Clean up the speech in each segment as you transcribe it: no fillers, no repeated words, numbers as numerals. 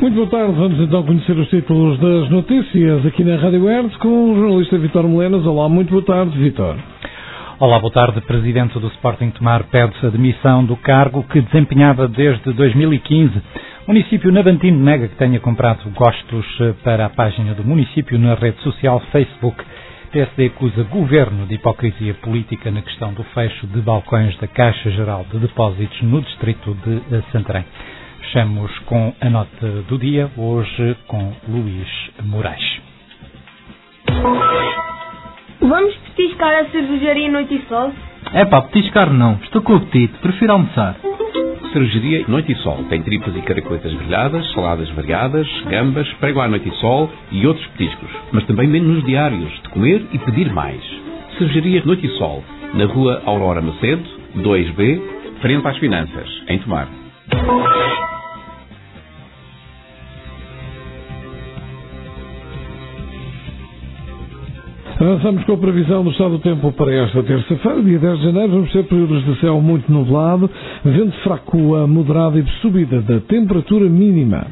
Muito boa tarde, vamos então conhecer os títulos das notícias aqui na Rádio Hertz com o jornalista Vítor Melenas. Olá, muito boa tarde, Vítor. Olá, boa tarde. Presidente do Sporting Tomar pede a demissão do cargo que desempenhava desde 2015. O município Navantino nega que tenha comprado gostos para a página do município na rede social Facebook. PSD acusa governo de hipocrisia política na questão do fecho de balcões da Caixa Geral de Depósitos no distrito de Santarém. Fechamos com a nota do dia, hoje com Luís Moraes. Vamos petiscar a cervejaria Noite e Sol? Petiscar não. Estou com apetite. Prefiro almoçar. Cervejaria Noite e Sol. Tem tripas e caracoletas grelhadas, saladas variadas, gambas, prego à Noite e Sol e outros petiscos. Mas também menus diários de comer e pedir mais. Cervejaria Noite e Sol. Na rua Aurora Macedo, 2B, frente às Finanças, em Tomar. Avançamos com a previsão do estado do tempo para esta terça-feira, dia 10 de janeiro. Vamos ter períodos de céu muito nublado, vento fraco a moderado e subida da temperatura mínima.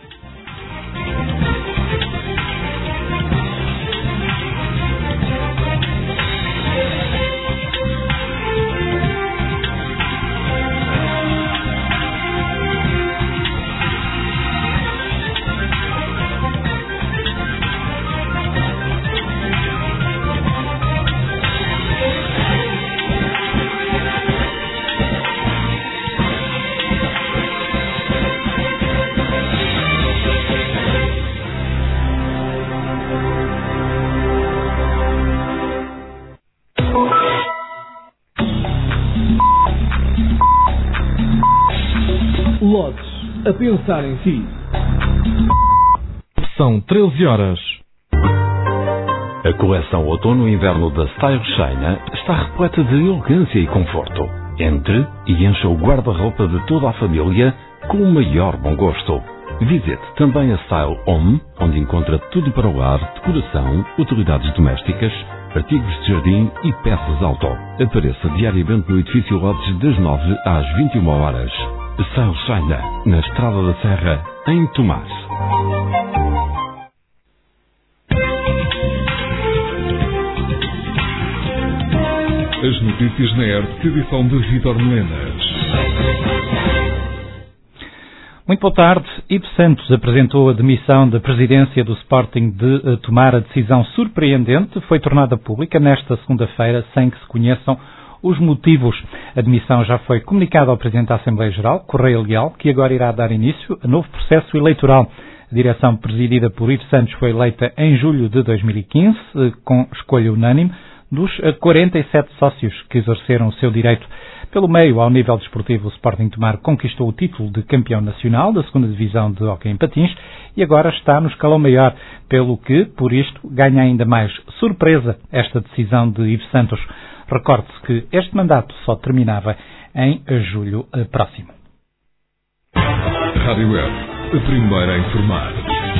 Lotes a pensar em si. São 13 horas. A coleção outono-inverno da Style China está repleta de elegância e conforto. Entre e encha o guarda-roupa de toda a família com o maior bom gosto. Visite também a Style Home, onde encontra tudo para o lar, decoração, utilidades domésticas, artigos de jardim e peças auto. Apareça diariamente no edifício Lotes das 9 às 21 horas. Style China, na Estrada da Serra, em Tomar. As notícias na Hertz, edição de Vítor Melenas. Muito boa tarde. Ivo Santos apresentou a demissão da presidência do Sporting de Tomar. A decisão surpreendente foi tornada pública nesta segunda-feira sem que se conheçam os motivos. A demissão já foi comunicada ao Presidente da Assembleia Geral, Correia Leal, que agora irá dar início a novo processo eleitoral. A direção presidida por Ivo Santos foi eleita em julho de 2015, com escolha unânime dos 47 sócios que exerceram o seu direito. Pelo meio, ao nível desportivo, o Sporting Tomar conquistou o título de campeão nacional da 2ª Divisão de hóquei em patins e agora está no escalão maior, pelo que, por isto, ganha ainda mais surpresa esta decisão de Ivo Santos. Recorde-se que este mandato só terminava em julho próximo. Rádio Hertz, a primeira a informar.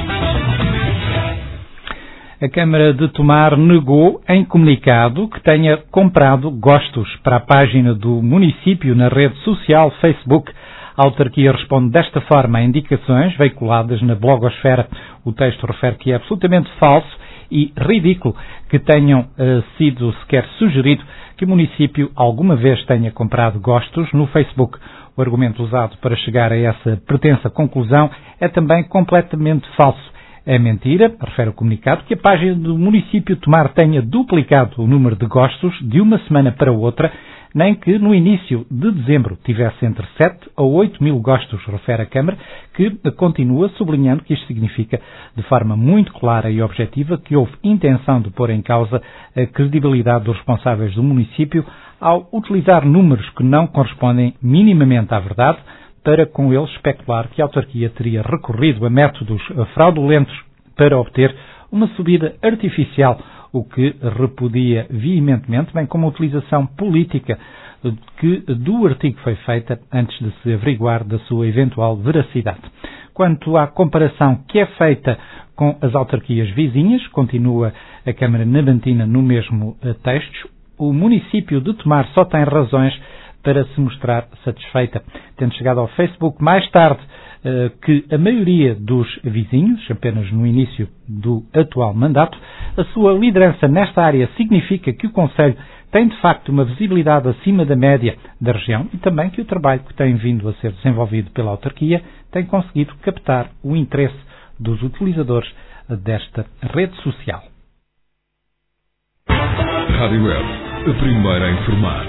A Câmara de Tomar negou em comunicado que tenha comprado gostos para a página do município na rede social Facebook. A autarquia responde desta forma a indicações veiculadas na blogosfera. O texto refere que é absolutamente falso e ridículo que tenham sido sequer sugerido que o município alguma vez tenha comprado gostos no Facebook. O argumento usado para chegar a essa pretensa conclusão é também completamente falso. É mentira, refere o comunicado, que a página do município Tomar tenha duplicado o número de gostos de uma semana para outra, nem que no início de dezembro tivesse entre 7 a 8 mil gostos, refere a Câmara, que continua sublinhando que isto significa de forma muito clara e objetiva que houve intenção de pôr em causa a credibilidade dos responsáveis do município ao utilizar números que não correspondem minimamente à verdade, para com eles especular que a autarquia teria recorrido a métodos fraudulentos para obter uma subida artificial, o que repudia veementemente, bem como a utilização política que do artigo foi feita antes de se averiguar da sua eventual veracidade. Quanto à comparação que é feita com as autarquias vizinhas, continua a Câmara Navantina no mesmo texto, o município de Tomar só tem razões para se mostrar satisfeita. Tendo chegado ao Facebook mais tarde que a maioria dos vizinhos, apenas no início do atual mandato, a sua liderança nesta área significa que o Conselho tem de facto uma visibilidade acima da média da região e também que o trabalho que tem vindo a ser desenvolvido pela autarquia tem conseguido captar o interesse dos utilizadores desta rede social. Rádio Web, a primeira a informar.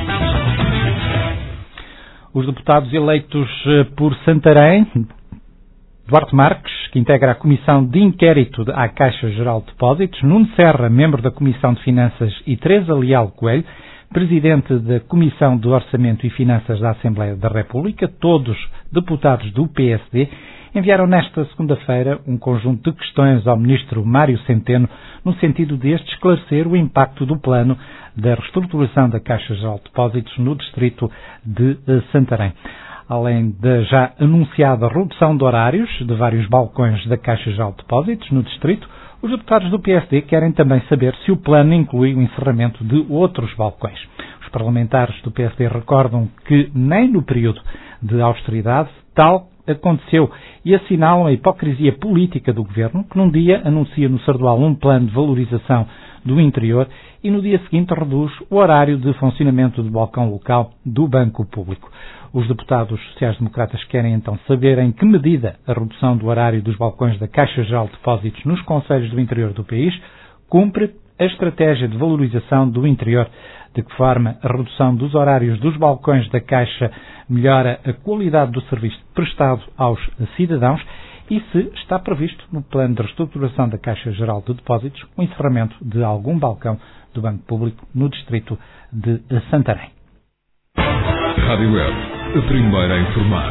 Os deputados eleitos por Santarém, Duarte Marques, que integra a Comissão de Inquérito à Caixa Geral de Depósitos, Nuno Serra, membro da Comissão de Finanças, e Teresa Leal Coelho, presidente da Comissão de Orçamento e Finanças da Assembleia da República, todos deputados do PSD, enviaram nesta segunda-feira um conjunto de questões ao ministro Mário Centeno, no sentido de este esclarecer o impacto do plano da reestruturação da Caixa Geral de Depósitos no distrito de Santarém. Além da já anunciada redução de horários de vários balcões da Caixa Geral de Depósitos no distrito, os deputados do PSD querem também saber se o plano inclui o encerramento de outros balcões. Os parlamentares do PSD recordam que nem no período de austeridade tal aconteceu e assinalam a hipocrisia política do Governo, que num dia anuncia no Sardual um plano de valorização do interior e no dia seguinte reduz o horário de funcionamento do balcão local do Banco Público. Os deputados sociais-democratas querem então saber em que medida a redução do horário dos balcões da Caixa Geral de Depósitos nos concelhos do interior do país cumpre a estratégia de valorização do interior, de que forma a redução dos horários dos balcões da Caixa melhora a qualidade do serviço prestado aos cidadãos e se está previsto no plano de reestruturação da Caixa Geral de Depósitos o encerramento de algum balcão do Banco Público no distrito de Santarém. Rádio Web, a primeira a informar.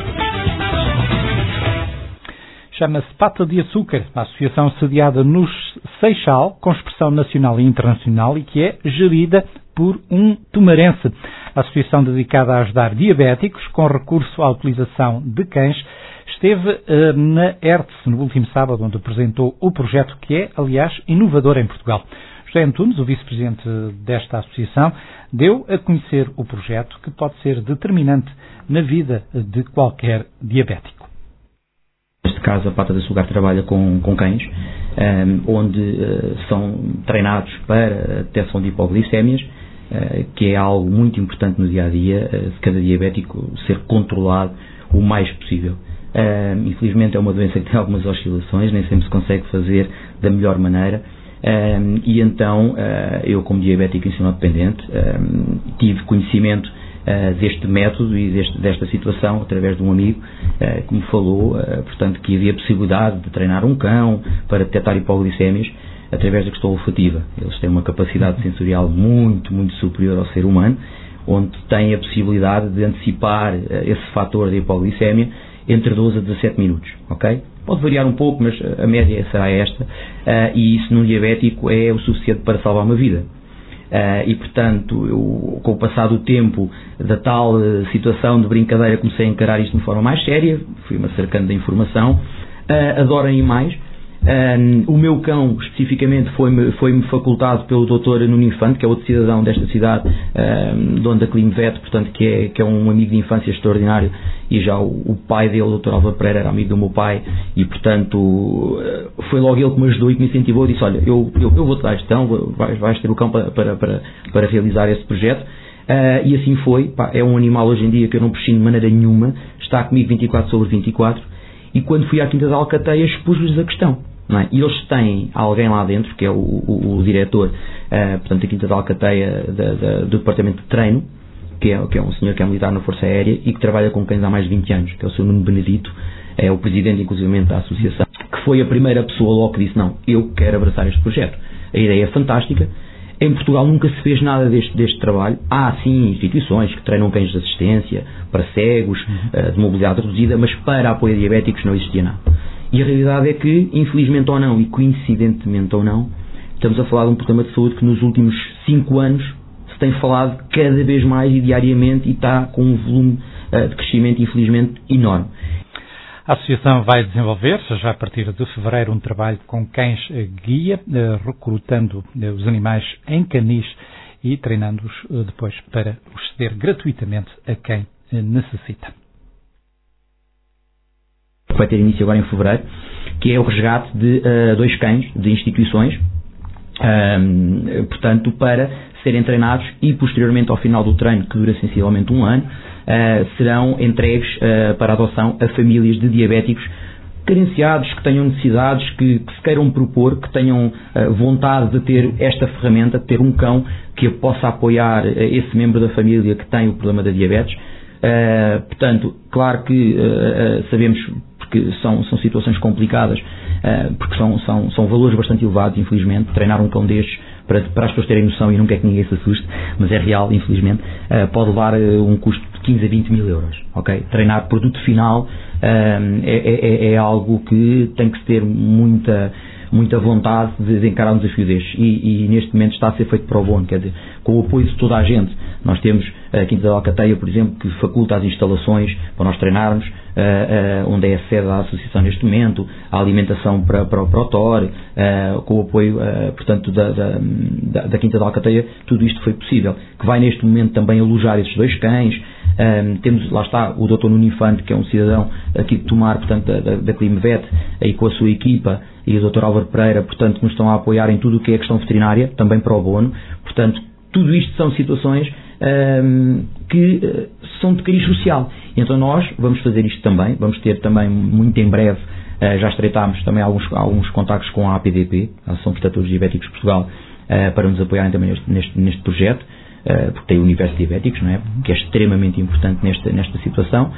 Chama-se Pata de Açúcar, a associação sediada no Seixal, com expressão nacional e internacional e que é gerida por um tomarense. A associação dedicada a ajudar diabéticos com recurso à utilização de cães esteve na ERTS no último sábado, onde apresentou o projeto que é, aliás, inovador em Portugal. José Antunes, o vice-presidente desta associação, deu a conhecer o projeto que pode ser determinante na vida de qualquer diabético. Neste caso, a Pata de Açúcar trabalha com cães, onde são treinados para a detecção de hipoglicémias, que é algo muito importante no dia-a-dia, de cada diabético ser controlado o mais possível. Infelizmente é uma doença que tem algumas oscilações, nem sempre se consegue fazer da melhor maneira, e então eu, como diabético insulino-dependente, tive conhecimento deste método e desta situação através de um amigo que me falou, portanto, que havia possibilidade de treinar um cão para detectar hipoglicémias através da questão olfativa. Eles têm uma capacidade sensorial muito, muito superior ao ser humano, onde têm a possibilidade de antecipar esse fator de hipoglicémia entre 12 a 17 minutos, ok? Pode variar um pouco, mas a média será esta, e isso num diabético é o suficiente para salvar uma vida. E portanto, com o passar do tempo da tal situação de brincadeira, comecei a encarar isto de forma mais séria, fui-me acercando da informação, adorem mais. O meu cão, especificamente, foi-me facultado pelo Dr. Nuno Infante, que é outro cidadão desta cidade, dono da Climvet, portanto, que é um amigo de infância extraordinário, e já o pai dele, o Dr. Álvaro Pereira, era amigo do meu pai, e portanto foi logo ele que me ajudou e que me incentivou e disse: olha, eu vou-te dar gestão, vais ter o cão para realizar esse projeto. E assim foi. É um animal hoje em dia que eu não prescino de maneira nenhuma, está comigo 24/24, e quando fui à Quinta da Alcateia expus-lhes a questão. Não é? E eles têm alguém lá dentro, que é o diretor, portanto, da Quinta da Alcateia, do departamento de treino, que é um senhor que é militar na Força Aérea e que trabalha com cães há mais de 20 anos, que é o Sr. Nuno Benedito, é o presidente, inclusive, da associação, que foi a primeira pessoa logo que disse: não, eu quero abraçar este projeto. A ideia é fantástica. Em Portugal nunca se fez nada deste trabalho. Há, sim, instituições que treinam cães de assistência para cegos, de mobilidade reduzida, mas para apoio a diabéticos não existia nada. E a realidade é que, infelizmente ou não, e coincidentemente ou não, estamos a falar de um problema de saúde que nos últimos 5 anos se tem falado cada vez mais e diariamente, e está com um volume de crescimento, infelizmente, enorme. A associação vai desenvolver, já a partir de fevereiro, um trabalho com cães guia, recrutando os animais em canis e treinando-os depois para os ceder gratuitamente a quem necessita. que vai ter início agora em fevereiro, que é o resgate de 2 cães de instituições, portanto, para serem treinados e posteriormente ao final do treino, que dura sensivelmente 1 ano, serão entregues para adoção a famílias de diabéticos carenciados, que tenham necessidades, que se queiram propor, que tenham vontade de ter esta ferramenta, de ter um cão que possa apoiar esse membro da família que tem o problema da diabetes. Portanto, claro que sabemos, porque são situações complicadas, porque são valores bastante elevados, infelizmente. Treinar um cão destes, para as pessoas terem noção, e não quer que ninguém se assuste, mas é real, infelizmente, pode levar um custo de 15 a 20 mil euros. Okay? Treinar produto final é algo que tem que ter muita vontade de encarar um desafio destes, e neste momento está a ser feito pro bono, quer dizer, com o apoio de toda a gente. Nós temos a Quinta da Alcateia, por exemplo, que faculta as instalações para nós treinarmos, onde é a sede da associação neste momento, a alimentação para o TOR, com o apoio, portanto, da Quinta da Alcateia. Tudo isto foi possível, que vai neste momento também alojar esses 2 cães. Temos, lá está, o Dr. Nuno Infante, que é um cidadão aqui de Tomar, portanto, da Climevet, aí com a sua equipa, e o Dr. Álvaro Pereira, portanto, que nos estão a apoiar em tudo o que é a questão veterinária, também para o bono. Portanto, tudo isto são situações que são de cariz social. Então nós vamos fazer isto também, vamos ter também muito em breve, já estreitámos também alguns contactos com a APDP, a Associação de Protetores Diabéticos de Portugal, para nos apoiarem também neste projeto, porque tem o universo de diabéticos, não é? Que é extremamente importante nesta situação.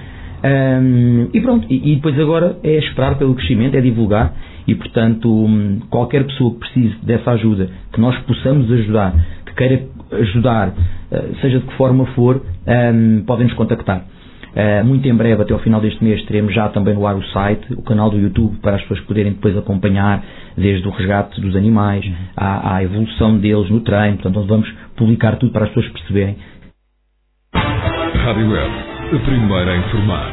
E pronto, e depois agora é esperar pelo crescimento, é divulgar, e portanto qualquer pessoa que precise dessa ajuda, que nós possamos ajudar, que queira ajudar, seja de que forma for, podem nos contactar. Muito em breve, até ao final deste mês, teremos já também no ar o site, o canal do YouTube, para as pessoas poderem depois acompanhar desde o resgate dos animais à evolução deles no treino. Portanto, nós vamos publicar tudo para as pessoas perceberem. Rádio Web, a primeira a informar.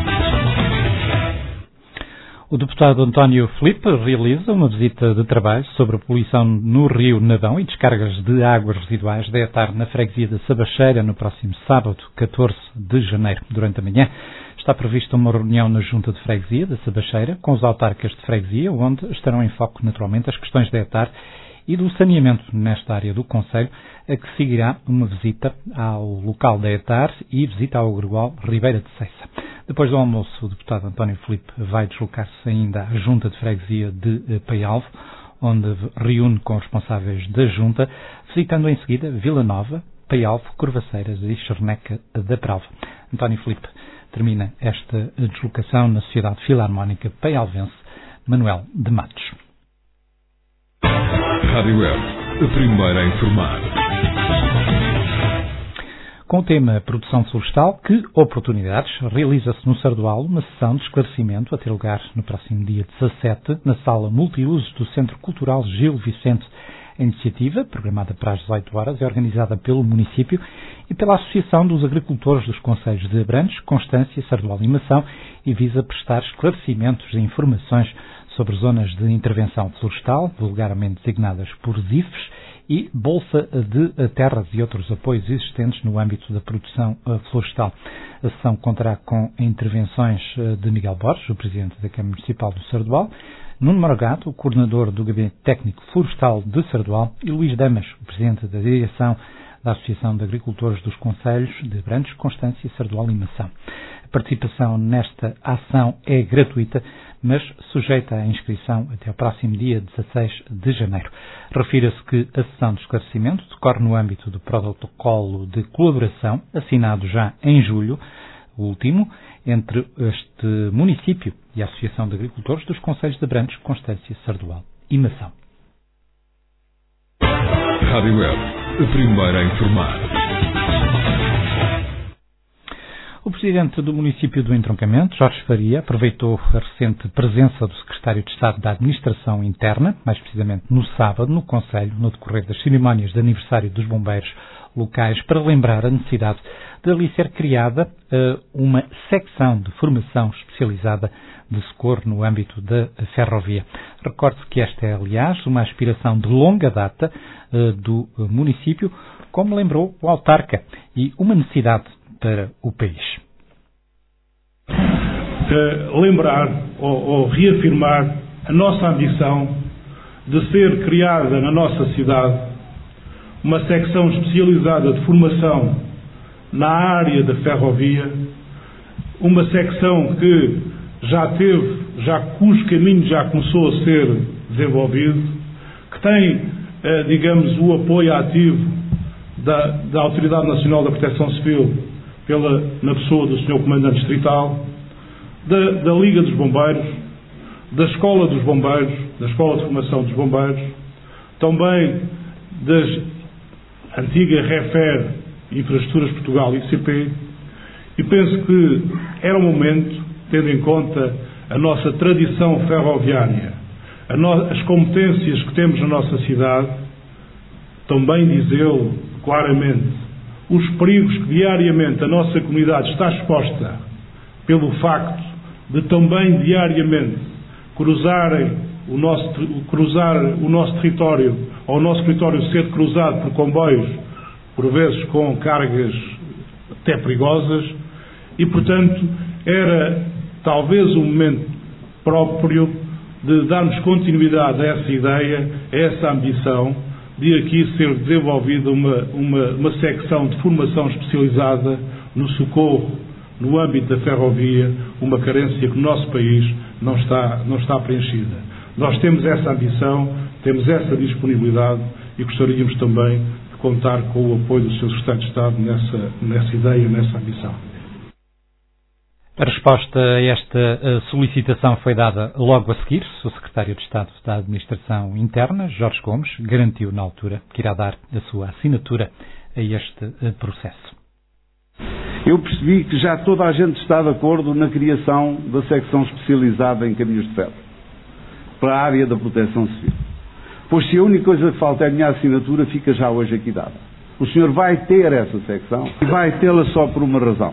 O deputado António Filipe realiza uma visita de trabalho sobre a poluição no rio Nadão e descargas de águas residuais da ETAR na freguesia da Sabacheira no próximo sábado, 14 de janeiro. Durante a manhã está prevista uma reunião na Junta de Freguesia da Sabacheira com os autarcas de freguesia, onde estarão em foco naturalmente as questões da ETAR e do saneamento nesta área do concelho, a que seguirá uma visita ao local da ETAR e visita ao Gregual Ribeira de Ceiça. Depois do almoço, o deputado António Filipe vai deslocar-se ainda à Junta de Freguesia de Paialvo, onde reúne com os responsáveis da Junta, visitando em seguida Vila Nova, Paialvo, Corvaceiras e Charneca da Pralva. António Filipe termina esta deslocação na Sociedade Filarmónica Paialvense Manuel de Matos. Rádio Web, a primeira a informar. Com o tema Produção Florestal, que oportunidades, realiza-se no Sardual uma sessão de esclarecimento a ter lugar no próximo dia 17, na sala multiusos do Centro Cultural Gil Vicente. A iniciativa, programada para as 18 horas, é organizada pelo município e pela Associação dos Agricultores dos Concelhos de Abrantes, Constância, Sardual e Mação, e visa prestar esclarecimentos e informações sobre zonas de intervenção florestal, vulgarmente designadas por ZIFs, e Bolsa de Terras e outros apoios existentes no âmbito da produção florestal. A sessão contará com intervenções de Miguel Borges, o Presidente da Câmara Municipal do Sardual, Nuno Morgato, o Coordenador do Gabinete Técnico Florestal de Sardual, e Luís Damas, o Presidente da Direção da Associação de Agricultores dos Concelhos de Abrantes, Constância, Sardual e Mação. A participação nesta ação é gratuita, mas sujeita à inscrição até ao próximo dia 16 de janeiro. Refira-se que a sessão de esclarecimento decorre no âmbito do protocolo de colaboração, assinado já em julho, o último, entre este município e a Associação de Agricultores dos Concelhos de Abrantes, Constância, Sardual e Mação. Rádio Web, a primeira a informar. O Presidente do município do Entroncamento, Jorge Faria, aproveitou a recente presença do Secretário de Estado da Administração Interna, mais precisamente no sábado, no Concelho, no decorrer das cerimónias de aniversário dos bombeiros locais, para lembrar a necessidade de ali ser criada uma secção de formação especializada de socorro no âmbito da ferrovia. Recorde-se que esta é, aliás, uma aspiração de longa data do município, como lembrou o autarca, e uma necessidade para o país. lembrar ou reafirmar a nossa ambição de ser criada na nossa cidade uma secção especializada de formação na área da ferrovia, uma secção que cujo caminho já começou a ser desenvolvido, que tem, digamos, o apoio ativo da Autoridade Nacional da Proteção Civil na pessoa do Sr. Comandante Distrital, da Liga dos Bombeiros, da Escola dos Bombeiros, da Escola de Formação dos Bombeiros, também das antiga REFER, Infraestruturas Portugal e ICP, e penso que era um momento, tendo em conta a nossa tradição ferroviária, as competências que temos na nossa cidade, também dizê-lo claramente, os perigos que diariamente a nossa comunidade está exposta pelo facto de também diariamente cruzar o nosso território, ou o nosso território ser cruzado por comboios, por vezes com cargas até perigosas, e portanto era talvez o momento próprio de darmos continuidade a essa ideia, a essa ambição, de aqui ser desenvolvida uma secção de formação especializada no socorro, no âmbito da ferrovia, uma carência que no nosso país não está preenchida. Nós temos essa ambição, temos essa disponibilidade e gostaríamos também de contar com o apoio do Sr. Secretário de Estado nessa ideia, nessa ambição. A resposta a esta solicitação foi dada logo a seguir. O Secretário de Estado da Administração Interna, Jorge Gomes, garantiu na altura que irá dar a sua assinatura a este processo. Eu percebi que já toda a gente está de acordo na criação da secção especializada em caminhos de ferro para a área da proteção civil. Pois se a única coisa que falta é a minha assinatura, fica já hoje aqui dada. O senhor vai ter essa secção e vai tê-la só por uma razão.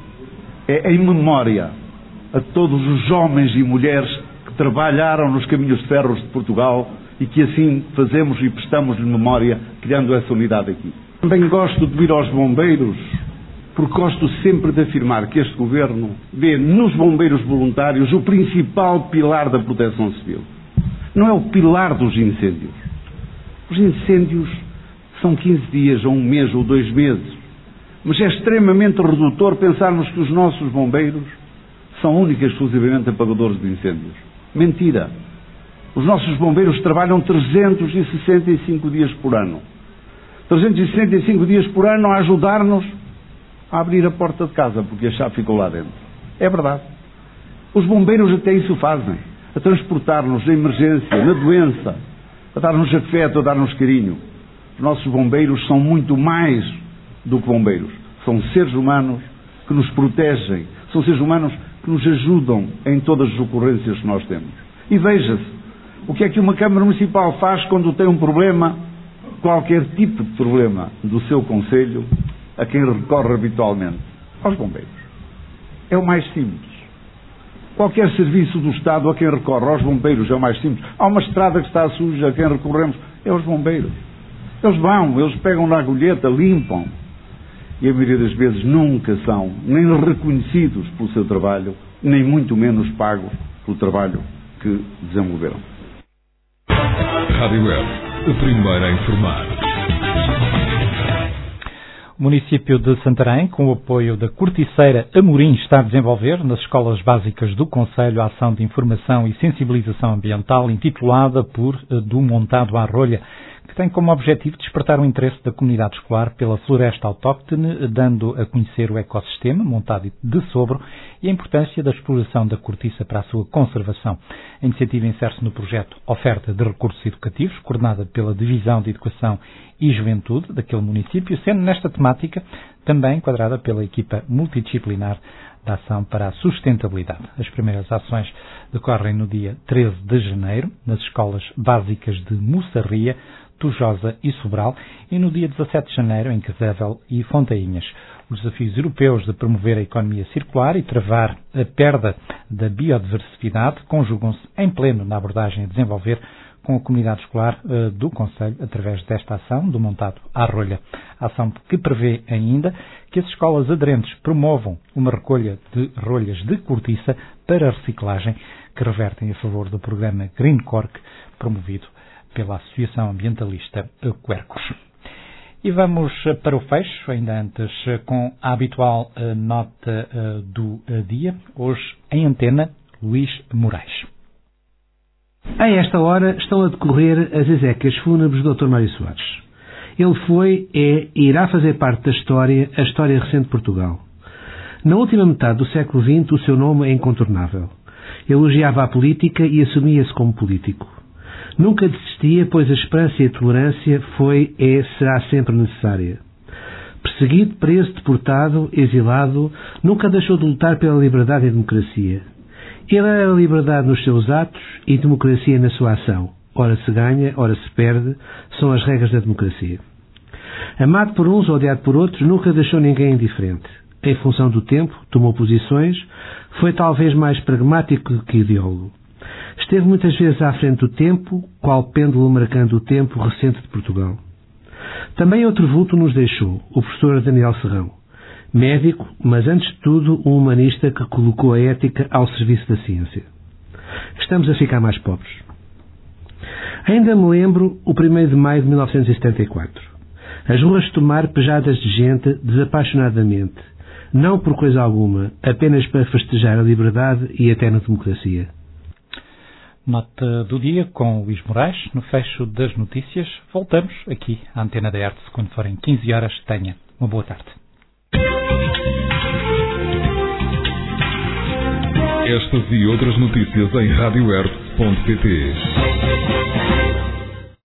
É em memória a todos os homens e mulheres que trabalharam nos caminhos de ferros de Portugal e que assim fazemos e prestamos-lhe memória criando essa unidade aqui. Também gosto de vir aos bombeiros, porque gosto sempre de afirmar que este Governo vê nos bombeiros voluntários o principal pilar da proteção civil. Não é o pilar dos incêndios. Os incêndios são 15 dias, ou um mês, ou 2 meses. Mas é extremamente redutor pensarmos que os nossos bombeiros são únicos e exclusivamente apagadores de incêndios. Mentira. Os nossos bombeiros trabalham 365 dias por ano. 365 dias por ano a ajudar-nos a abrir a porta de casa, porque a chave ficou lá dentro. É verdade. Os bombeiros até isso fazem. A transportar-nos na emergência, na doença, a dar-nos afeto, a dar-nos carinho. Os nossos bombeiros são muito mais do que bombeiros. São seres humanos que nos protegem. São seres humanos que nos ajudam em todas as ocorrências que nós temos. E veja-se, o que é que uma Câmara Municipal faz quando tem um problema, qualquer tipo de problema do seu concelho, a quem recorre habitualmente? Aos bombeiros. É o mais simples. Qualquer serviço do Estado a quem recorre, aos bombeiros, é o mais simples. Há uma estrada que está suja, a quem recorremos, é aos bombeiros. Eles vão, eles pegam na agulheta, limpam. E a maioria das vezes nunca são nem reconhecidos pelo seu trabalho, nem muito menos pagos pelo trabalho que desenvolveram. Rádio Web, a primeira a informar. O município de Santarém, com o apoio da Corticeira Amorim, está a desenvolver nas escolas básicas do concelho a ação de informação e sensibilização ambiental intitulada por Do Montado à Rolha, que tem como objetivo despertar o interesse da comunidade escolar pela floresta autóctone, dando a conhecer o ecossistema montado de Sobro e a importância da exploração da cortiça para a sua conservação. A iniciativa insere-se no projeto Oferta de Recursos Educativos, coordenada pela Divisão de Educação e Juventude daquele município, sendo nesta temática também enquadrada pela equipa multidisciplinar da Ação para a Sustentabilidade. As primeiras ações decorrem no dia 13 de janeiro, nas escolas básicas de Mussarria, Tujosa e Sobral, e no dia 17 de janeiro em Casével e Fontainhas. Os desafios europeus de promover a economia circular e travar a perda da biodiversidade conjugam-se em pleno na abordagem a desenvolver com a comunidade escolar do Concelho através desta ação do Montado à Rolha. A ação que prevê ainda que as escolas aderentes promovam uma recolha de rolhas de cortiça para reciclagem que revertem a favor do programa Green Cork promovido pela Associação Ambientalista Quercus. E vamos para o fecho, ainda antes com a habitual nota do dia. Hoje, em antena, Luís Moraes. A esta hora estão a decorrer as exéquias fúnebres do Dr. Mário Soares. Ele foi, é e irá fazer parte da história, a história recente de Portugal. Na última metade do século XX, o seu nome é incontornável. Elogiava a política e assumia-se como político. Nunca desistia, pois a esperança e a tolerância foi, é, será sempre necessária. Perseguido, preso, deportado, exilado, nunca deixou de lutar pela liberdade e democracia. Ele era a liberdade nos seus atos e democracia na sua ação. Ora se ganha, ora se perde, são as regras da democracia. Amado por uns, odiado por outros, nunca deixou ninguém indiferente. Em função do tempo, tomou posições, foi talvez mais pragmático do que ideólogo. Esteve muitas vezes à frente do tempo, qual pêndulo marcando o tempo recente de Portugal. Também outro vulto nos deixou, o professor Daniel Serrão. Médico, mas antes de tudo um humanista que colocou a ética ao serviço da ciência. Estamos a ficar mais pobres. Ainda me lembro o 1º de maio de 1974. As ruas de Tomar pejadas de gente desapaixonadamente, não por coisa alguma, apenas para festejar a liberdade e a eterna democracia. Nota do dia com Luís Moraes. No fecho das notícias, voltamos aqui à Antena da Arte quando forem 15 horas. Tenha uma boa tarde. Estas e outras notícias em radioerte.pt.